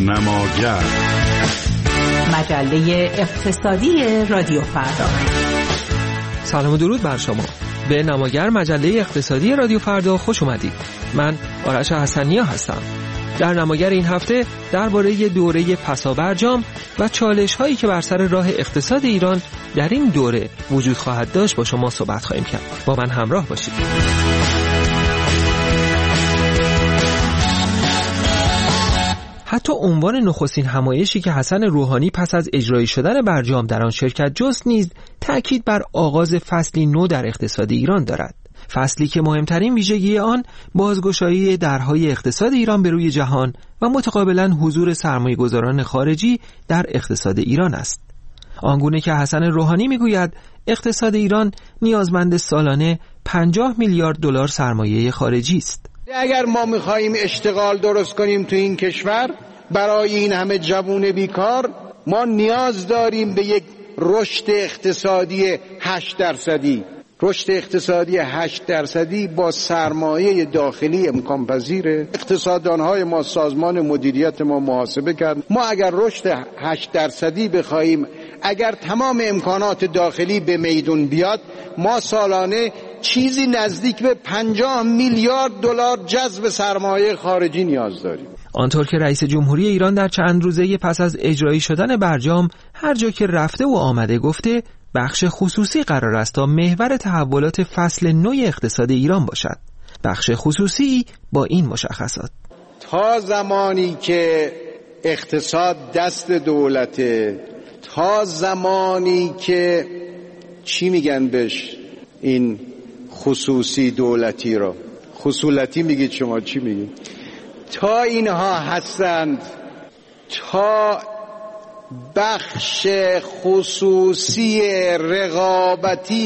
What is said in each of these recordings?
نماگر، مجله اقتصادی رادیو فردا. سلام و درود بر شما. به نماگر مجله اقتصادی رادیو فردا خوش اومدید. من آرش حسنیا هستم. در نماگر این هفته درباره دوره پسابرجام و چالش‌هایی که بر سر راه اقتصاد ایران در این دوره وجود خواهد داشت با شما صحبت خواهیم کرد. با من همراه باشید. حتی عنوان نخستین همایشی که حسن روحانی پس از اجرایی شدن برجام در آن شرکت جست نیز تأکید بر آغاز فصلی نو در اقتصاد ایران دارد. فصلی که مهمترین ویژگی آن بازگشایی درهای اقتصاد ایران به روی جهان و متقابلا حضور سرمایه‌گذاران خارجی در اقتصاد ایران است. آنگونه که حسن روحانی میگوید اقتصاد ایران نیازمند سالانه 50 میلیارد دلار سرمایه خارجی است. اگر ما میخواییم اشتغال درست کنیم تو این کشور، برای این همه جوون بیکار، ما نیاز داریم به یک رشد اقتصادی 8%. رشد اقتصادی 8% با سرمایه داخلی امکان پذیره. اقتصاددانهای ما، سازمان مدیریت ما محاسبه کرد، ما اگر رشد 8% بخواهیم، اگر تمام امکانات داخلی به میدون بیاد، ما سالانه چیزی نزدیک به 50 میلیارد دلار جذب سرمایه خارجی نیاز داریم. آنطور که رئیس جمهوری ایران در چند روزه پس از اجرایی شدن برجام هر جا که رفته و آمده گفته بخش خصوصی قرار است تا محور تحولات فصل نو اقتصاد ایران باشد. بخش خصوصی با این مشخصات: تا زمانی که اقتصاد دست دولته، تا زمانی که چی میگن بهش این خصوصی دولتی رو، خصولتی میگید شما، چی میگید؟ تا اینها هستند، تا بخش خصوصی رقابتی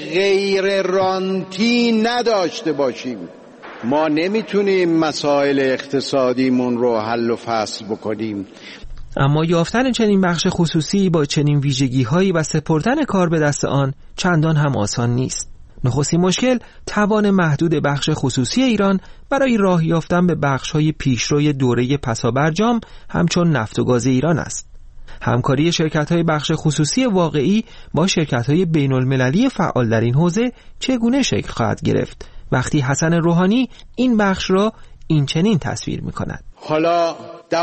غیر رانتی نداشته باشیم، ما نمیتونیم مسائل اقتصادیمون رو حل و فصل بکنیم. اما یافتن چنین بخش خصوصی با چنین ویژگی‌هایی و سپردن کار به دست آن چندان هم آسان نیست. نخستین مشکل توان محدود بخش خصوصی ایران برای راه یافتن به بخش‌های پیشروی دوره پسابرجام همچون نفت و گاز ایران است. همکاری شرکت‌های بخش خصوصی واقعی با شرکت‌های بین‌المللی فعال در این حوزه چگونه شکل خواهد گرفت وقتی حسن روحانی این بخش را این چنین تصویر می‌کند؟ حالا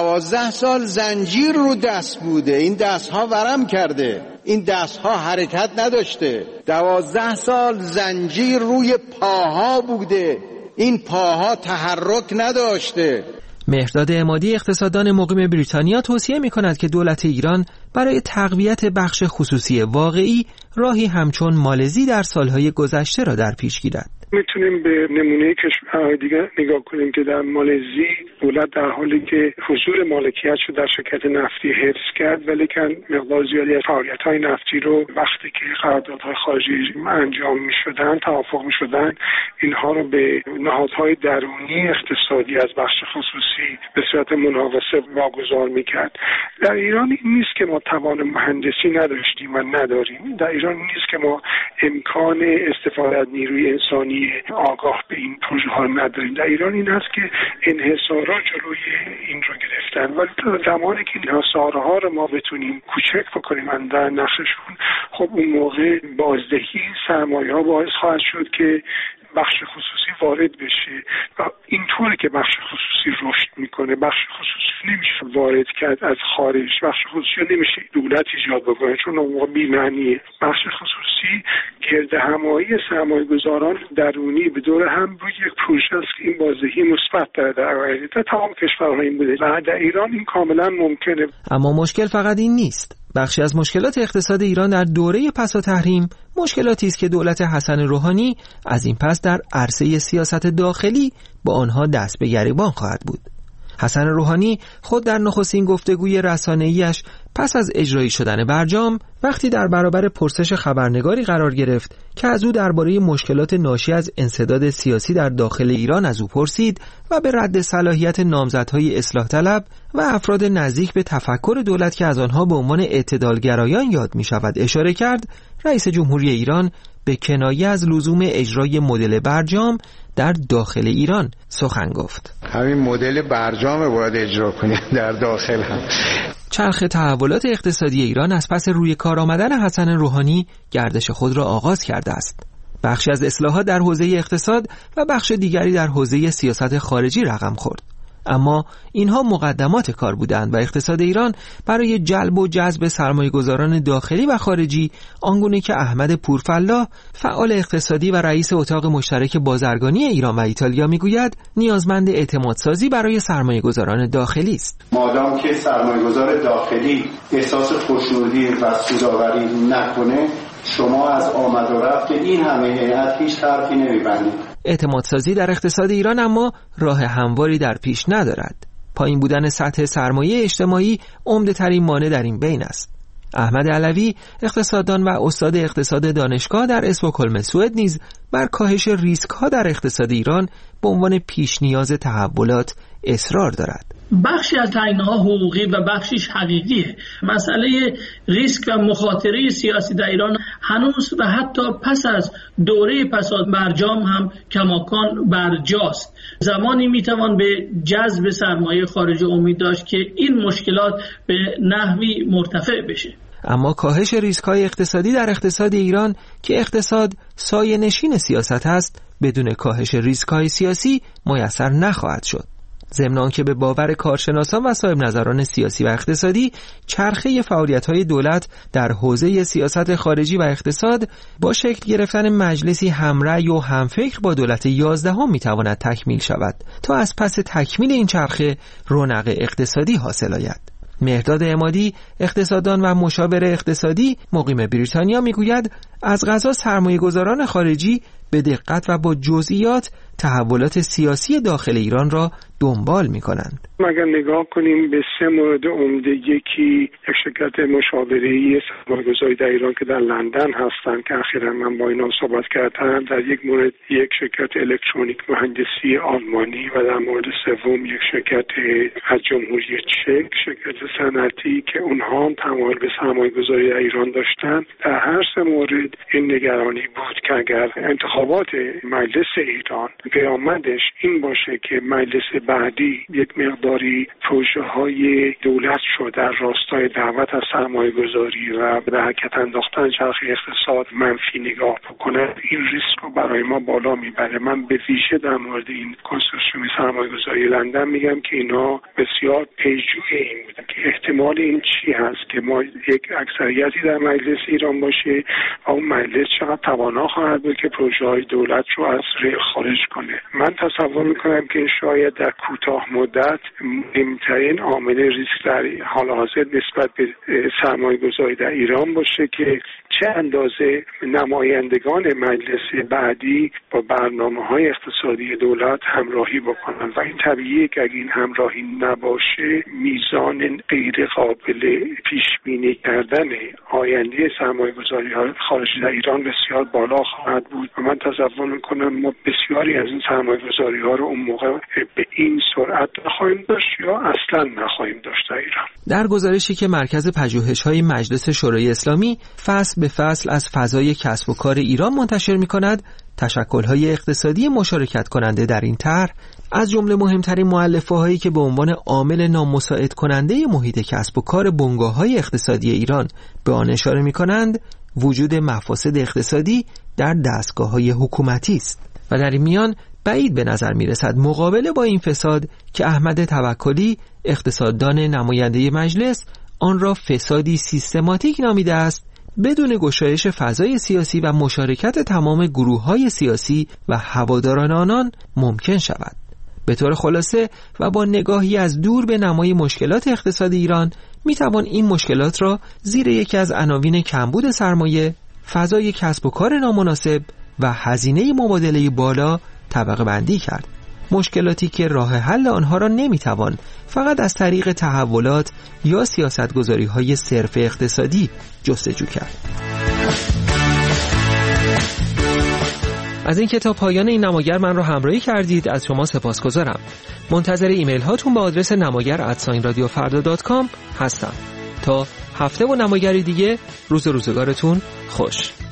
12 سال زنجیر رو دست بوده، این دست‌ها ورم کرده، این دست‌ها حرکت نداشته. 12 سال زنجیر روی پاها بوده، این پاها تحرک نداشته. مهرداد عمادی اقتصاددان مقیم بریتانیا توصیه می‌کند که دولت ایران برای تقویت بخش خصوصی واقعی راهی همچون مالزی در سالهای گذشته را در پیش گیرد. میتونیم به نمونه کشورهای دیگه نگاه کنیم که در مالزی دولت در حالی که حضور مالکیت شد در شرکت نفتی حفظ کرد، ولی که مقدار زیادی از فعالیت‌های نفتی رو وقتی که قراردادهای خارجی انجام می‌شدن، توافق می‌شدن، اینها رو به نهادهای درونی اقتصادی از بخش خصوصی به صورت مناوصه واگذار می‌کرد. در ایران این نیست که ما توان مهندسی نداشتیم و نداریم. در ایران نیست که ما امکان استفاده از نیروی انسانی آگاه به این پروژه ها نداریم. در ایران این است که انحصارا جلوی این رو گرفتن، ولی تا زمانی که انحصارها رو ما بتونیم کوچک بکنیم در نقششون، خب اون موقع بازدهی سرمایه ها باعث خواهد شد که بخش خصوصی وارد بشه و اینطوری که بخش خصوصی رشد میکنه. بخش خصوصی نمیشه وارد کرد از خارج، بخش خصوصی نمیشه دولت ایجاد بکنه چون اون موقع بی‌معنیه. بخش خصوصی گرد همایی سرمایه گذاران درونی به دور هم روی یک پروژه است که این بازدهی مثبت داره در آینده. در تمام کشورها این بوده و در ایران این کاملا ممکنه. اما مشکل فقط این نیست. بخشی از مشکلات اقتصاد ایران در دوره پساتحریم مشکلاتی است که دولت حسن روحانی از این پس در عرصه سیاست داخلی با آنها دست به گریبان خواهد بود. حسن روحانی خود در نخستین گفتگوی رسانه‌ایش پس از اجرایی شدن برجام، وقتی در برابر پرسش خبرنگاری قرار گرفت که از او درباره مشکلات ناشی از انسداد سیاسی در داخل ایران از او پرسید و به رد صلاحیت نامزدهای اصلاح طلب و افراد نزدیک به تفکر دولت که از آنها به عنوان اعتدالگرایان یاد می شود اشاره کرد، رئیس جمهوری ایران به کنایه از لزوم اجرای مدل برجام در داخل ایران سخن گفت. همین مدل برجام باید اجرا کنیم در داخل هم. چرخ تحولات اقتصادی ایران از پس روی کار آمدن حسن روحانی گردش خود را آغاز کرده است. بخشی از اصلاحات در حوزه اقتصاد و بخش دیگری در حوزه سیاست خارجی رقم خورد. اما اینها مقدمات کار بودند و اقتصاد ایران برای جلب و جذب سرمایه‌گذاران داخلی و خارجی، آنگونه که احمد پورفلاح، فعال اقتصادی و رئیس اتاق مشترک بازرگانی ایران و ایتالیا میگوید، نیازمند اعتمادسازی برای سرمایه‌گذاران داخلی است. مادام که سرمایه‌گذار داخلی احساس خوشنودی و سودآوری نکنه، شما از آمد و رفت این همه هیئت هیچ طرفی نمی‌بندید. اعتمادسازی در اقتصاد ایران اما راه همواری در پیش ندارد. پایین بودن سطح سرمایه اجتماعی عمده‌ترین مانع در این بین است. احمد علوی، اقتصاددان و استاد اقتصاد دانشگاه در استکهلم سوئد، نیز بر کاهش ریسک‌ها در اقتصاد ایران به عنوان پیش نیاز تحولات اصرار دارد. بخشی از تعیین‌ها حقوقی و بخشیش حقیقیه. مسئله ریسک و مخاطره سیاسی در ایران هنوز و حتی پس از دوره پس از برجام هم کماکان برجاست. زمانی میتوان به جذب سرمایه خارجی امید داشت که این مشکلات به نحوی مرتفع بشه. اما کاهش ریسک‌های اقتصادی در اقتصاد ایران که اقتصاد سایه‌نشین سیاست است، بدون کاهش ریسک‌های سیاسی میسر نخواهد شد. ضمن آنکه به باور کارشناسان و صاحب نظران سیاسی و اقتصادی، چرخه فعالیت‌های دولت در حوزه سیاست خارجی و اقتصاد با شکل گرفتن مجلسی همرأی و همفکر با دولت 11 میتواند تکمیل شود تا از پس تکمیل این چرخه رونق اقتصادی حاصل آید. مهرداد عمادی، اقتصاددان و مشاور اقتصادی مقیم بریتانیا، میگوید از قضا سرمایه‌گذاران خارجی به دقت و با جزئیات تحولات سیاسی داخل ایران را دنبال می‌کنند. اگر نگاه کنیم به 3 مورد عمده، یکی یک شرکت مشاوره‌ای سرمایه‌گذاری در ایران که در لندن هستند که اخیراً من با اینا صحبت کردم، در یک مورد یک شرکت الکترونیک مهندسی آلمانی و در مورد سوم یک شرکت از جمهوری چک، شرکت صنعتی که اونها هم تمایل به سرمایه‌گذاری در ایران داشتند. در هر 3 مورد این نگرانی بود که اگر انتخابات مجلس ایران پیامدش این باشه که مجلس بعدی یک مقداری پروژه‌های دولت شد در راستای دعوت از سرمایه‌گذاری و به حرکت انداختن چرخه اقتصاد منفی نگاه بکنه، این ریسک رو برای ما بالا میبره. من به ویژه در مورد این کنسورسیوم سرمایه‌گذاری لندن میگم که اینا بسیار پیشجوی این بودن که احتمال این چی هست که ما یک اکثریتی در مجلس ایران باشه و اون مجلس چقدر توانا خواهد بود که پروژه‌های دولت رو از ریل خارج کنه. من تصور میکنم که شاید در کوتاه مدت مهمترین عامل ریسک در حال حاضر نسبت به سرمایه‌گذاری در ایران باشه که چه اندازه نمایندگان مجلس بعدی با برنامه‌های اقتصادی دولت همراهی بکنن و این طبیعیه که اگه این همراهی نباشه میزان غیر قابل پیش بینی کردن آینده سرمایه‌گذاری‌های خارجی در ایران بسیار بالا خواهد بود و من تصور می‌کنم ما بسیاری از این سرمایه‌گذاری‌ها رو اون موقع به این سرعت نخواهیم داشت یا اصلا نخواهیم داشت در ایران. در گزارشی که مرکز پژوهش‌های مجلس شورای اسلامی فصل به فصل از فضای کسب و کار ایران منتشر می‌کند، تشکل‌های اقتصادی مشارکت کننده در این طرح از جمله مهمترین مؤلفه‌هایی که به عنوان عامل نامساعد کننده محیط کسب و کار بنگاه‌های اقتصادی ایران به آن اشاره می‌کنند، وجود مفاسد اقتصادی در دستگاه‌های حکومتی است و در این میان بعید به نظر می‌رسد مقابله با این فساد که احمد توکلی، اقتصاددان نماینده مجلس، آن را فسادی سیستماتیک نامیده است، بدون گشایش فضای سیاسی و مشارکت تمام گروه‌های سیاسی و هواداران آنان ممکن شود. به طور خلاصه و با نگاهی از دور به نمای مشکلات اقتصاد ایران، میتوان این مشکلات را زیر یکی از عناوین کمبود سرمایه، فضای کسب و کار نامناسب و هزینه مبادله بالا طبقه بندی کرد. مشکلاتی که راه حل آنها را نمیتوان فقط از طریق تحولات یا سیاستگذاری‌های صرف اقتصادی جستجو کرد. از این کتاب پایان این نماگر من رو همراهی کردید. از شما سپاسگزارم. منتظر ایمیل هاتون با آدرس namagar@radiofarda.com هستم. تا هفته و نماگری دیگه، روزگارتون خوش.